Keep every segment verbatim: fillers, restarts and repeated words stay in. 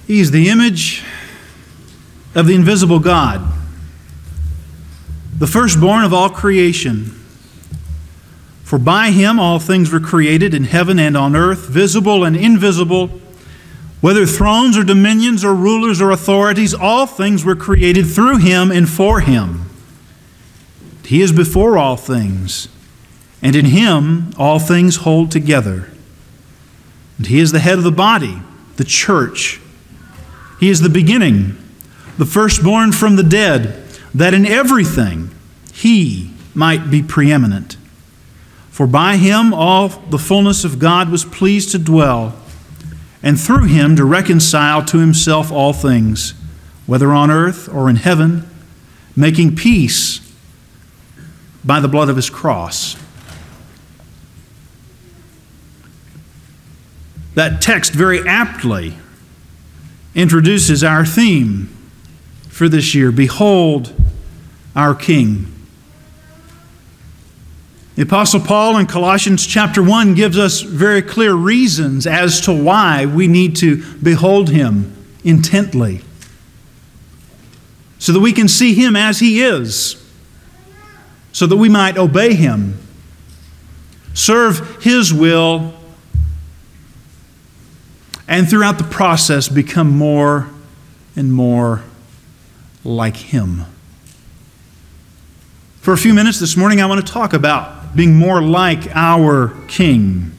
He is the image of the invisible God, the firstborn of all creation. For by him all things were created in heaven and on earth, visible and invisible, whether thrones or dominions or rulers or authorities, all things were created through him and for him. He is before all things, and in him all things hold together. And he is the head of the body, the church. He is the beginning, the firstborn from the dead, that in everything he might be preeminent. For by him all the fullness of God was pleased to dwell, and through him to reconcile to himself all things, whether on earth or in heaven, making peace by the blood of his cross. That text very aptly introduces our theme for this year. Behold our King. The Apostle Paul in Colossians chapter one gives us very clear reasons as to why we need to behold him intently, so that we can see him as he is, so that we might obey him, serve his will, and throughout the process become more and more like him. For a few minutes this morning, I want to talk about being more like our King.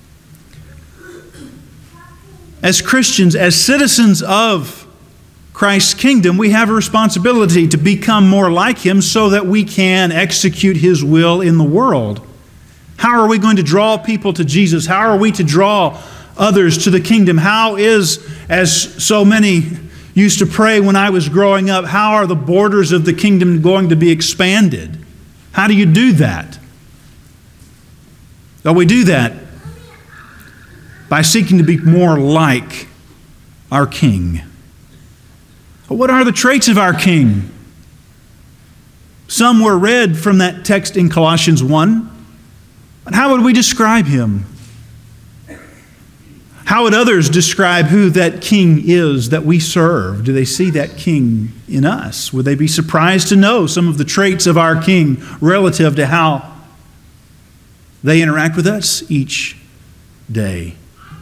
As Christians, as citizens of Christ's kingdom, we have a responsibility to become more like him so that we can execute his will in the world. How are we going to draw people to Jesus? How are we to draw others to the kingdom? How is, as so many used to pray when I was growing up, how are the borders of the kingdom going to be expanded? How do you do that? Well, we do that by seeking to be more like our King. What are the traits of our King? Some were read from that text in Colossians one. But how would we describe him? How would others describe who that King is that we serve? Do they see that King in us? Would they be surprised to know some of the traits of our King relative to how they interact with us each day?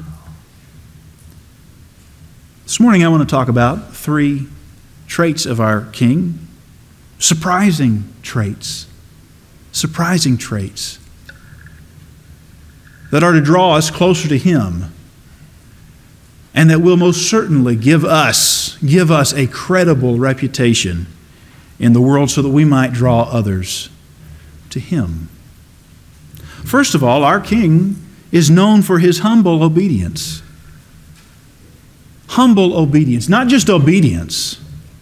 This morning I want to talk about three traits of our King. Surprising traits. Surprising traits that are to draw us closer to him, and that will most certainly give us, give us a credible reputation in the world so that we might draw others to him. First of all, our King is known for his humble obedience. Humble obedience, not just obedience.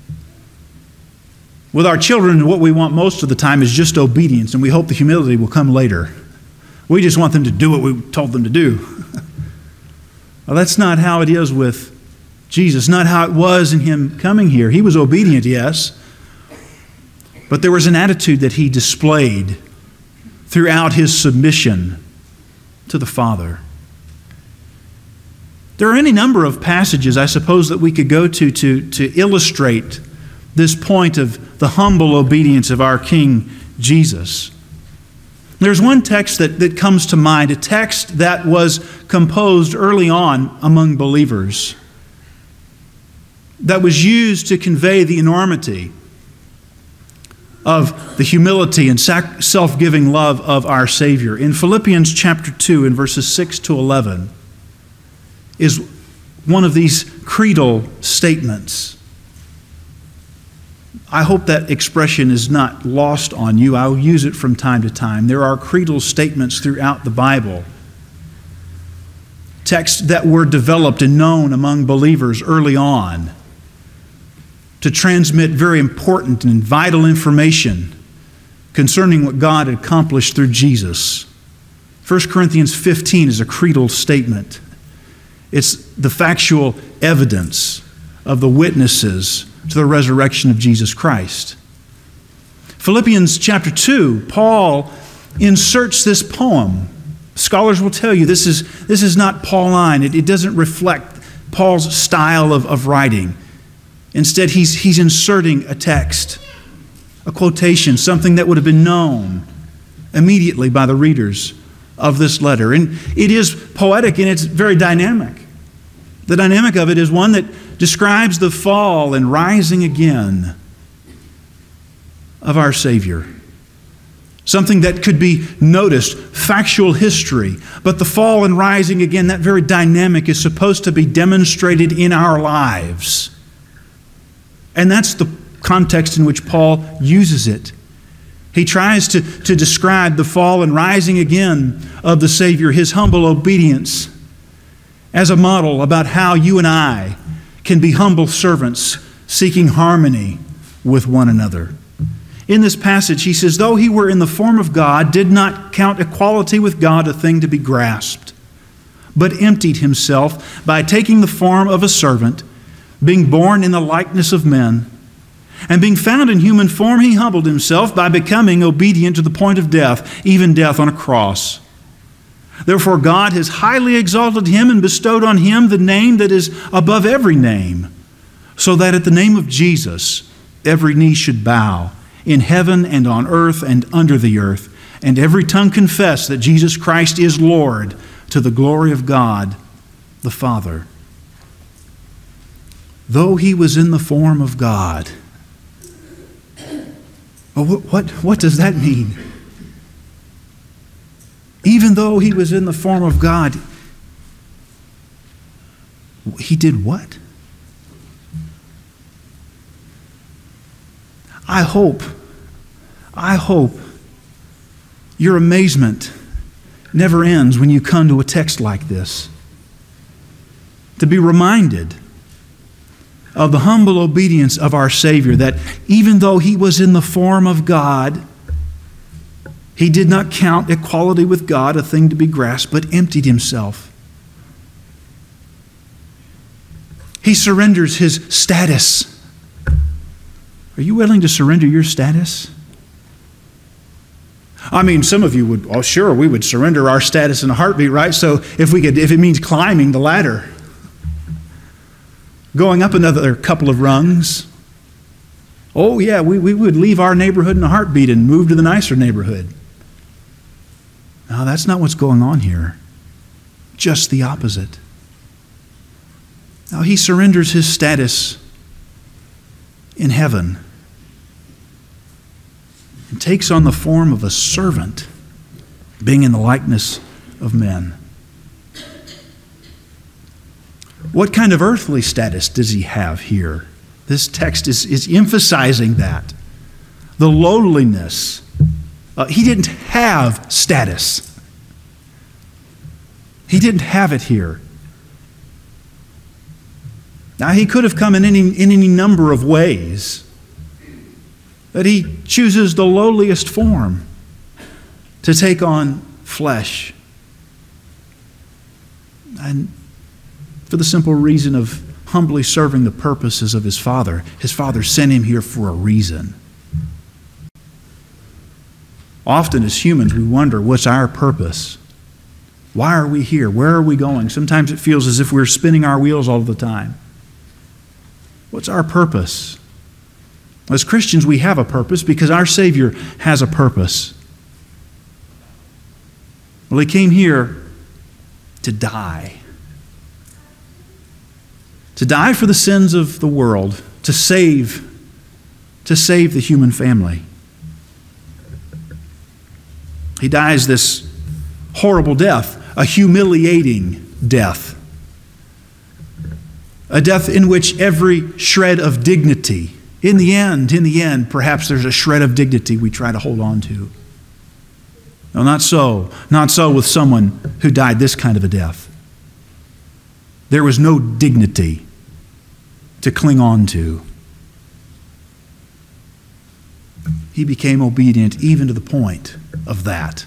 With our children, what we want most of the time is just obedience, and we hope the humility will come later. We just want them to do what we told them to do. Well, that's not how it is with Jesus, not how it was in him coming here. He was obedient, yes, but there was an attitude that he displayed throughout his submission to the Father. There are any number of passages, I suppose, that we could go to to, to illustrate this point of the humble obedience of our King Jesus. There's one text that, that comes to mind, a text that was composed early on among believers, that was used to convey the enormity of the humility and self-giving love of our Savior. In Philippians chapter two, in verses six to eleven, is one of these creedal statements. I hope that expression is not lost on you. I'll use it from time to time. There are creedal statements throughout the Bible, texts that were developed and known among believers early on to transmit very important and vital information concerning what God had accomplished through Jesus. First Corinthians fifteen is a creedal statement. It's the factual evidence of the witnesses to the resurrection of Jesus Christ. Philippians chapter two, Paul inserts this poem. Scholars will tell you this is, this is not Pauline. It, it doesn't reflect Paul's style of, of writing. Instead, he's, he's inserting a text, a quotation, something that would have been known immediately by the readers of this letter. And it is poetic and it's very dynamic. The dynamic of it is one that describes the fall and rising again of our Savior. Something that could be noticed, factual history. But the fall and rising again, that very dynamic is supposed to be demonstrated in our lives. And that's the context in which Paul uses it. He tries to, to describe the fall and rising again of the Savior, His humble obedience, as a model about how you and I can be humble servants seeking harmony with one another. In this passage, he says, though he were in the form of God, did not count equality with God a thing to be grasped, but emptied himself by taking the form of a servant, being born in the likeness of men. And being found in human form, he humbled himself by becoming obedient to the point of death, even death on a cross. Therefore God has highly exalted him and bestowed on him the name that is above every name, so that at the name of Jesus every knee should bow, in heaven and on earth and under the earth, and every tongue confess that Jesus Christ is Lord, to the glory of God the Father. Though he was in the form of God. Well, what, what, what does that mean? Even though he was in the form of God, he did what? I hope, I hope your amazement never ends when you come to a text like this. To be reminded of the humble obedience of our Savior, that even though he was in the form of God, he did not count equality with God a thing to be grasped, but emptied himself. He surrenders his status. Are you willing to surrender your status? I mean, some of you would, oh sure, we would surrender our status in a heartbeat, right? So if we could, if it means climbing the ladder, going up another couple of rungs, oh yeah, we, we would leave our neighborhood in a heartbeat and move to the nicer neighborhood. No, that's not what's going on here. Just the opposite. Now he surrenders his status in heaven and takes on the form of a servant, being in the likeness of men. What kind of earthly status does he have here? This text is, is emphasizing that. The lowliness. Uh, he didn't have status. He didn't have it here. Now, he could have come in any, in any number of ways, but he chooses the lowliest form to take on flesh. And for the simple reason of humbly serving the purposes of his Father. His Father sent him here for a reason. Often as humans, we wonder, what's our purpose? Why are we here? Where are we going? Sometimes it feels as if we're spinning our wheels all the time. What's our purpose? As Christians, we have a purpose because our Savior has a purpose. Well, he came here to die. To die for the sins of the world, to save, to save the human family. He dies this horrible death, a humiliating death. A death in which every shred of dignity, in the end, in the end, perhaps there's a shred of dignity we try to hold on to. No, not so. Not so with someone who died this kind of a death. There was no dignity to cling on to. He became obedient even to the point of that.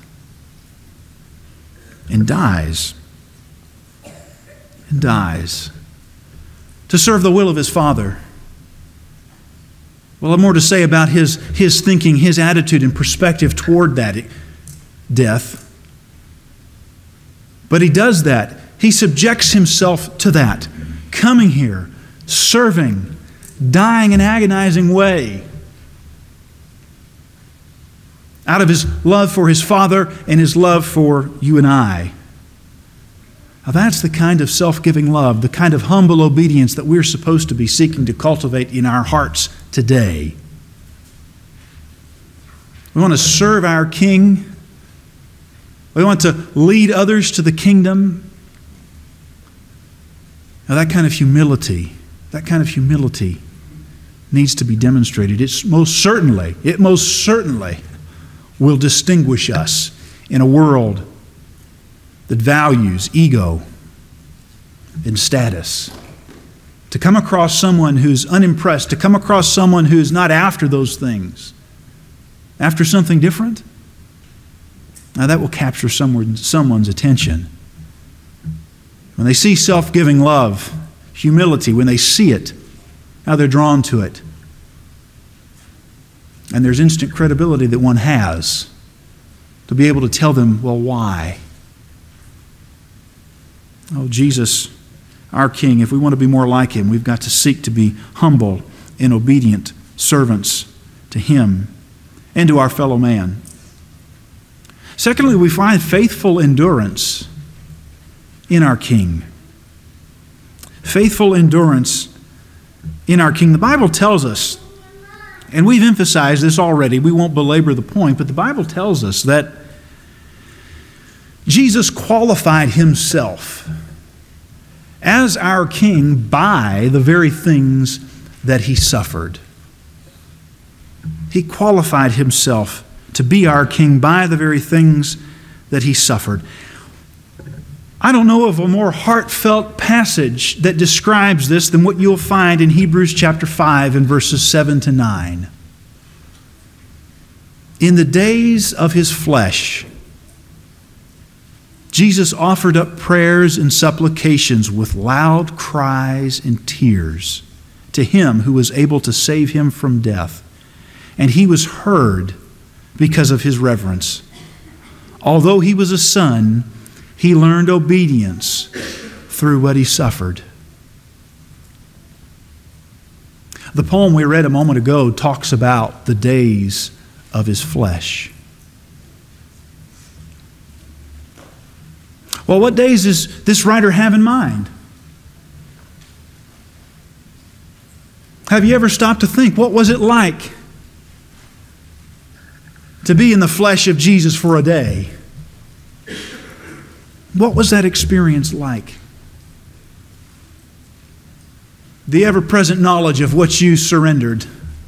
And dies. And dies. To serve the will of his Father. Well, I have more to say about his, his thinking, his attitude and perspective toward that death. But he does that. He subjects himself to that, coming here, serving, dying an agonizing way out of his love for his Father and his love for you and I. Now that's the kind of self-giving love, the kind of humble obedience that we're supposed to be seeking to cultivate in our hearts today. We want to serve our King. We want to lead others to the kingdom. Now that kind of humility, that kind of humility needs to be demonstrated. It's most certainly, it most certainly will distinguish us in a world that values ego and status. To come across someone who's unimpressed, to come across someone who's not after those things, after something different, now that will capture someone, someone's attention. When they see self-giving love, humility, when they see it, now they're drawn to it. And there's instant credibility that one has to be able to tell them, well, why? Oh, Jesus, our King, if we want to be more like Him, we've got to seek to be humble and obedient servants to Him and to our fellow man. Secondly, we find faithful endurance in our King. Faithful endurance in our King. The Bible tells us, and we've emphasized this already, we won't belabor the point, but the Bible tells us that Jesus qualified Himself as our King by the very things that He suffered. He qualified Himself to be our King by the very things that He suffered. I don't know of a more heartfelt passage that describes this than what you'll find in Hebrews chapter five and verses seven to nine. In the days of His flesh, Jesus offered up prayers and supplications with loud cries and tears to Him who was able to save Him from death. And He was heard because of His reverence. Although He was a son, He learned obedience through what He suffered. The poem we read a moment ago talks about the days of His flesh. Well, what days does this writer have in mind? Have you ever stopped to think, what was it like to be in the flesh of Jesus for a day? What was that experience like? The ever-present knowledge of what you surrendered.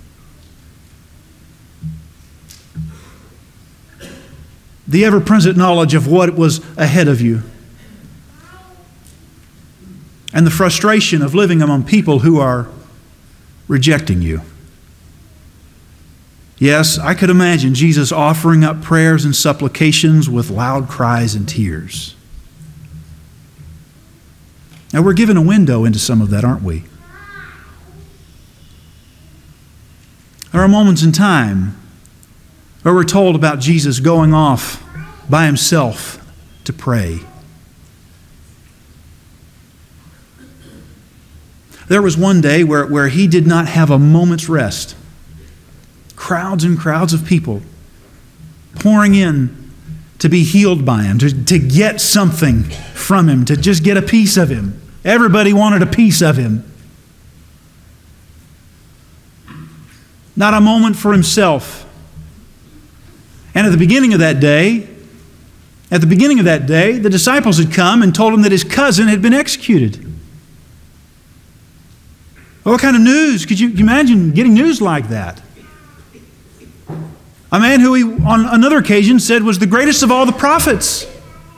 The ever-present knowledge of what was ahead of you. And the frustration of living among people who are rejecting you. Yes, I could imagine Jesus offering up prayers and supplications with loud cries and tears. Now, we're given a window into some of that, aren't we? There are moments in time where we're told about Jesus going off by Himself to pray. There was one day where, where He did not have a moment's rest. Crowds and crowds of people pouring in to be healed by Him, to, to get something from Him, to just get a piece of Him. Everybody wanted a piece of Him. Not a moment for Himself. And at the beginning of that day, at the beginning of that day, the disciples had come and told Him that His cousin had been executed. Well, what kind of news? Could you imagine getting news like that? A man who He, on another occasion, said was the greatest of all the prophets.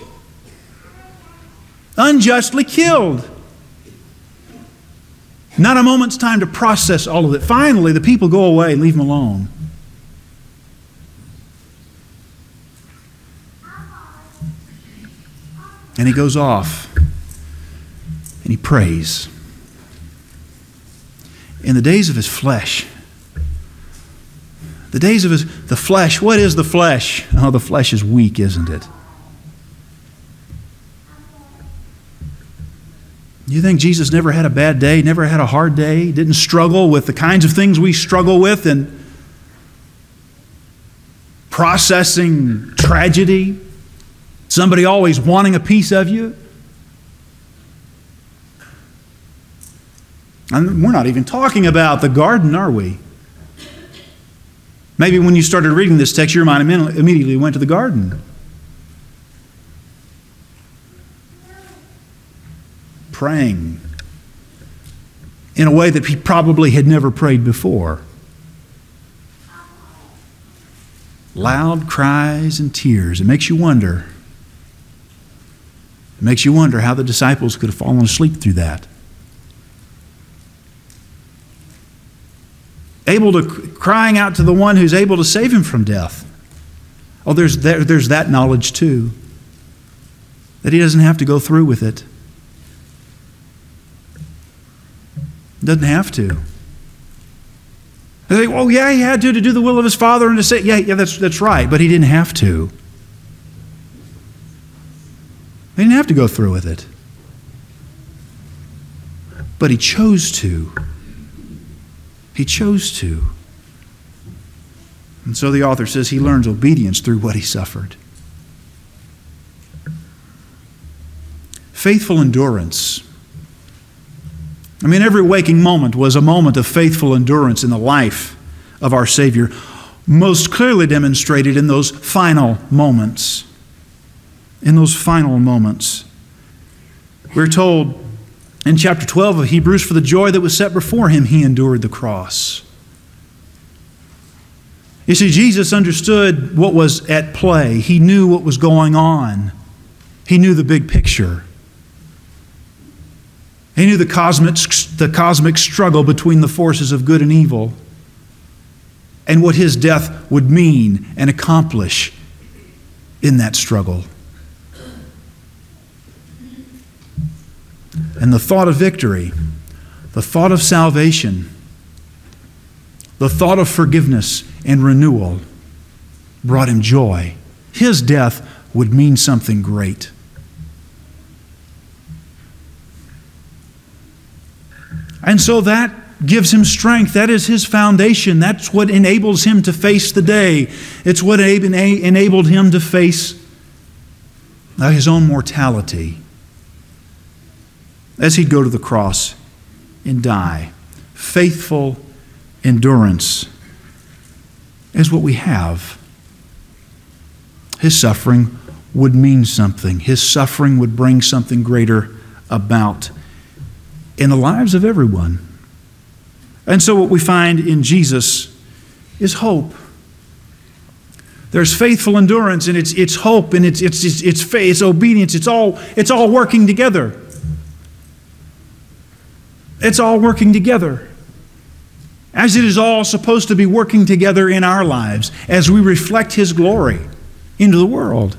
Unjustly killed. Not a moment's time to process all of it. Finally, the people go away and leave Him alone. And He goes off and He prays. In the days of His flesh, the days of his, the flesh, what is the flesh? Oh, the flesh is weak, isn't it? You think Jesus never had a bad day, never had a hard day, didn't struggle with the kinds of things we struggle with in processing tragedy, somebody always wanting a piece of you? And we're not even talking about the garden, are we? Maybe when you started reading this text, your mind immediately went to the garden. Praying in a way that he probably had never prayed before. Loud cries and tears. It makes you wonder. It makes you wonder how the disciples could have fallen asleep through that. Able to, crying out to the one who's able to save him from death. Oh, there's, there, there's that knowledge too. That he doesn't have to go through with it. Doesn't have to. They think, oh yeah, he had to to do the will of his Father and to say, yeah, yeah, that's, that's right, but he didn't have to. He didn't have to go through with it. But he chose to. He chose to. And so the author says he learns obedience through what he suffered. Faithful endurance. I mean, every waking moment was a moment of faithful endurance in the life of our Savior, most clearly demonstrated in those final moments. In those final moments. We're told in chapter twelve of Hebrews, for the joy that was set before him, he endured the cross. You see, Jesus understood what was at play. He knew what was going on. He knew the big picture. He knew the cosmic, the cosmic struggle between the forces of good and evil and what his death would mean and accomplish in that struggle. And the thought of victory, the thought of salvation, the thought of forgiveness and renewal brought him joy. His death would mean something great. And so that gives him strength. That is his foundation. That's what enables him to face the day. It's what enabled him to face his own mortality as he'd go to the cross and die. Faithful endurance is what we have. His suffering would mean something. His suffering would bring something greater about in the lives of everyone. And so what we find in Jesus is hope. There's faithful endurance, and it's it's hope, and it's it's it's, it's faith, it's obedience. It's all it's all working together. It's all working together. As it is all supposed to be working together in our lives as we reflect His glory into the world.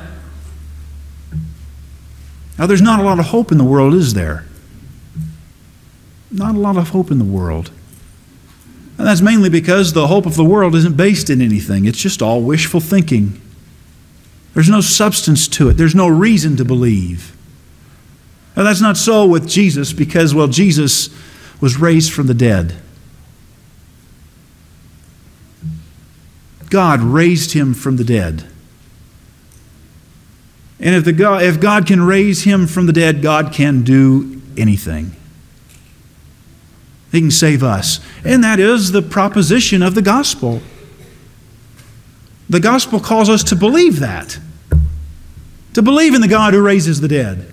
Now, there's not a lot of hope in the world, is there? Not a lot of hope in the world. And that's mainly because the hope of the world isn't based in anything. It's just all wishful thinking. There's no substance to it. There's no reason to believe. Now, that's not so with Jesus because, well, Jesus was raised from the dead. God raised him from the dead. And if, the God, if God can raise him from the dead, God can do anything. He can save us. And that is the proposition of the gospel. The gospel calls us to believe that. To believe in the God who raises the dead.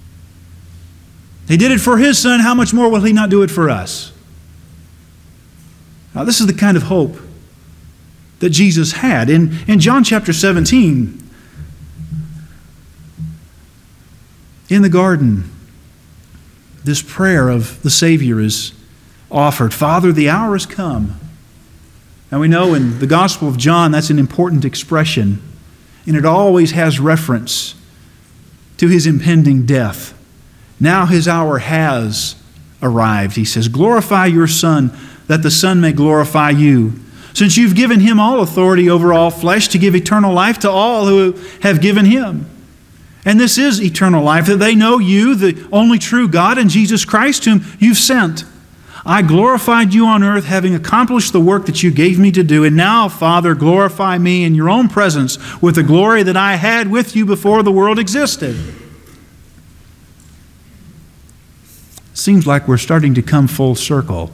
He did it for His Son. How much more will He not do it for us? Now, this is the kind of hope that Jesus had. In, in John chapter seventeen, in the garden, this prayer of the Savior is offered. Father, the hour has come. And we know in the Gospel of John that's an important expression, and it always has reference to His impending death. Now His hour has arrived. He says, glorify your Son, that the Son may glorify you. Since you've given Him all authority over all flesh to give eternal life to all who have given Him. And this is eternal life, that they know you, the only true God, and Jesus Christ, whom you've sent. I glorified you on earth, having accomplished the work that you gave me to do. And now, Father, glorify me in your own presence with the glory that I had with you before the world existed. Seems like we're starting to come full circle.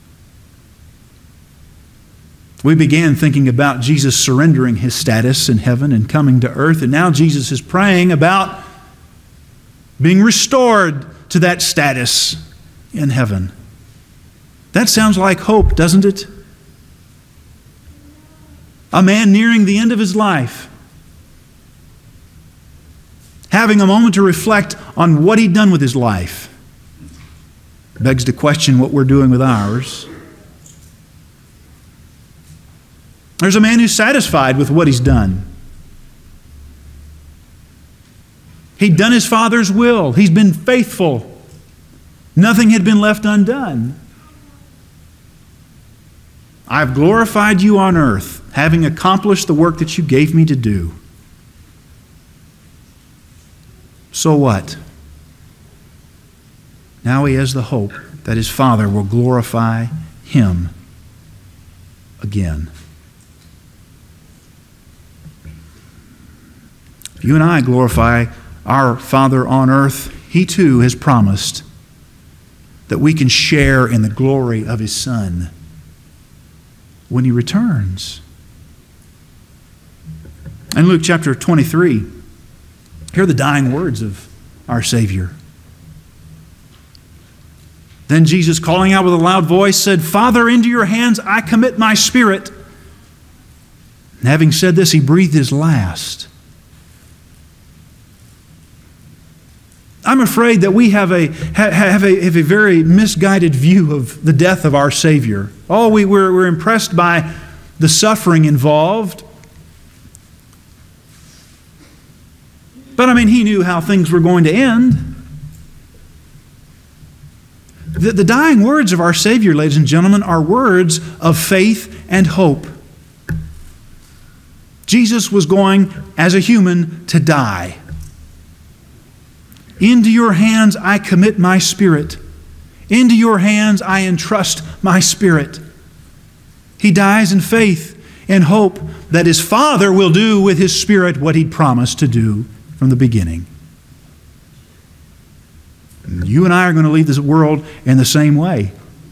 We began thinking about Jesus surrendering his status in heaven and coming to earth, and now Jesus is praying about being restored to that status in heaven. That sounds like hope, doesn't it? A man nearing the end of his life, having a moment to reflect on what he'd done with his life, begs to question what we're doing with ours. There's a man who's satisfied with what he's done. He'd done his Father's will. He's been faithful. Nothing had been left undone. I've glorified you on earth, having accomplished the work that you gave me to do. So what? Now he has the hope that his Father will glorify him again. If you and I glorify our Father on earth, he too has promised that we can share in the glory of his Son when he returns. In Luke chapter twenty-three, hear the dying words of our Savior. Then Jesus, calling out with a loud voice, said, Father, into your hands I commit my spirit. And having said this, he breathed his last. I'm afraid that we have a, have a, have a very misguided view of the death of our Savior. Oh, we, we're, we're impressed by the suffering involved. But I mean, he knew how things were going to end. The, the dying words of our Savior, ladies and gentlemen, are words of faith and hope. Jesus was going, as a human, to die. Into your hands I commit my spirit. Into your hands I entrust my spirit. He dies in faith and hope that his Father will do with his Spirit what he'd promised to do from the beginning. And you and I are going to leave this world in the same way.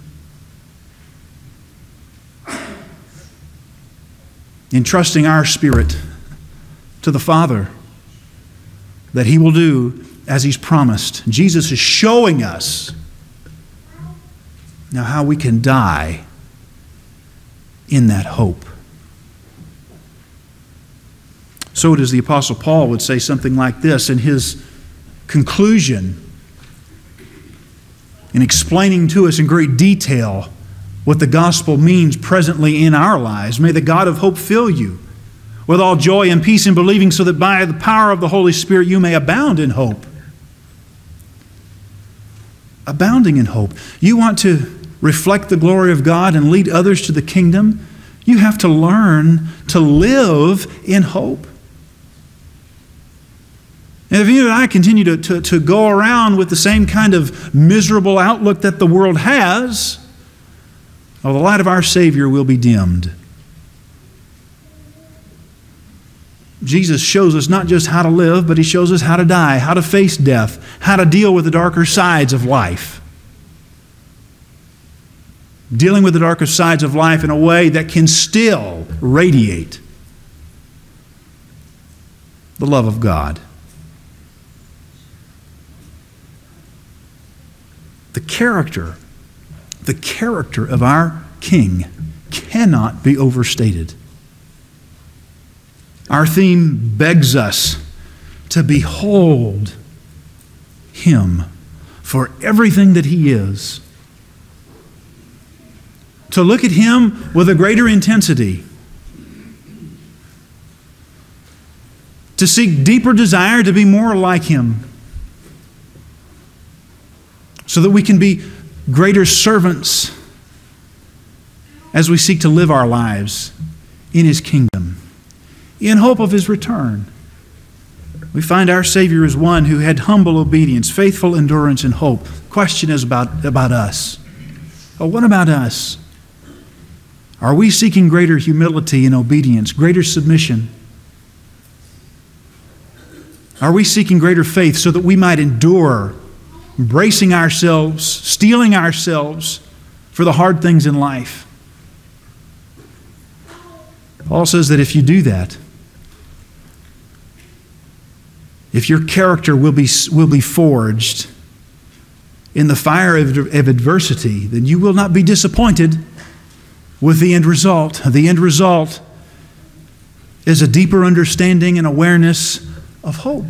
Entrusting our spirit to the Father that he will do as he's promised. Jesus is showing us now how we can die in that hope. So does the Apostle Paul would say something like this in his conclusion, in explaining to us in great detail what the gospel means presently in our lives. May the God of hope fill you with all joy and peace in believing, so that by the power of the Holy Spirit you may abound in hope. Abounding in hope. You want to reflect the glory of God and lead others to the kingdom? You have to learn to live in hope. And if you and I continue to, to, to go around with the same kind of miserable outlook that the world has, well, the light of our Savior will be dimmed. Jesus shows us not just how to live, but he shows us how to die, how to face death, how to deal with the darker sides of life. Dealing with the darker sides of life in a way that can still radiate the love of God. The character, the character of our King cannot be overstated. Our theme begs us to behold him for everything that he is. To look at him with a greater intensity. To seek deeper desire to be more like him. So that we can be greater servants as we seek to live our lives in his kingdom, in hope of his return. We find our Savior is one who had humble obedience, faithful endurance, and hope. The question is about, about us. Oh, what about us? Are we seeking greater humility and obedience, greater submission? Are we seeking greater faith so that we might endure, bracing ourselves, steeling ourselves for the hard things in life? Paul says that if you do that, if your character will be, will be forged in the fire of, of adversity, then you will not be disappointed with the end result. The end result is a deeper understanding and awareness of hope.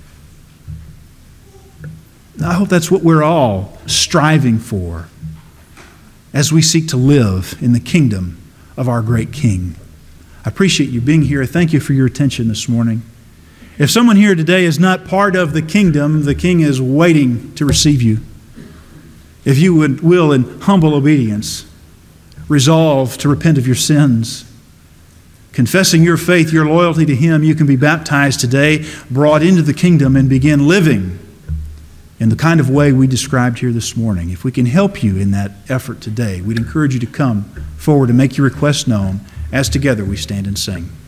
I hope that's what we're all striving for as we seek to live in the kingdom of our great King. I appreciate you being here. Thank you for your attention this morning. If someone here today is not part of the kingdom, the King is waiting to receive you. If you would, will, in humble obedience, resolve to repent of your sins, confessing your faith, your loyalty to Him, you can be baptized today, brought into the kingdom, and begin living in the kind of way we described here this morning. If we can help you in that effort today, we'd encourage you to come forward and make your request known as together we stand and sing.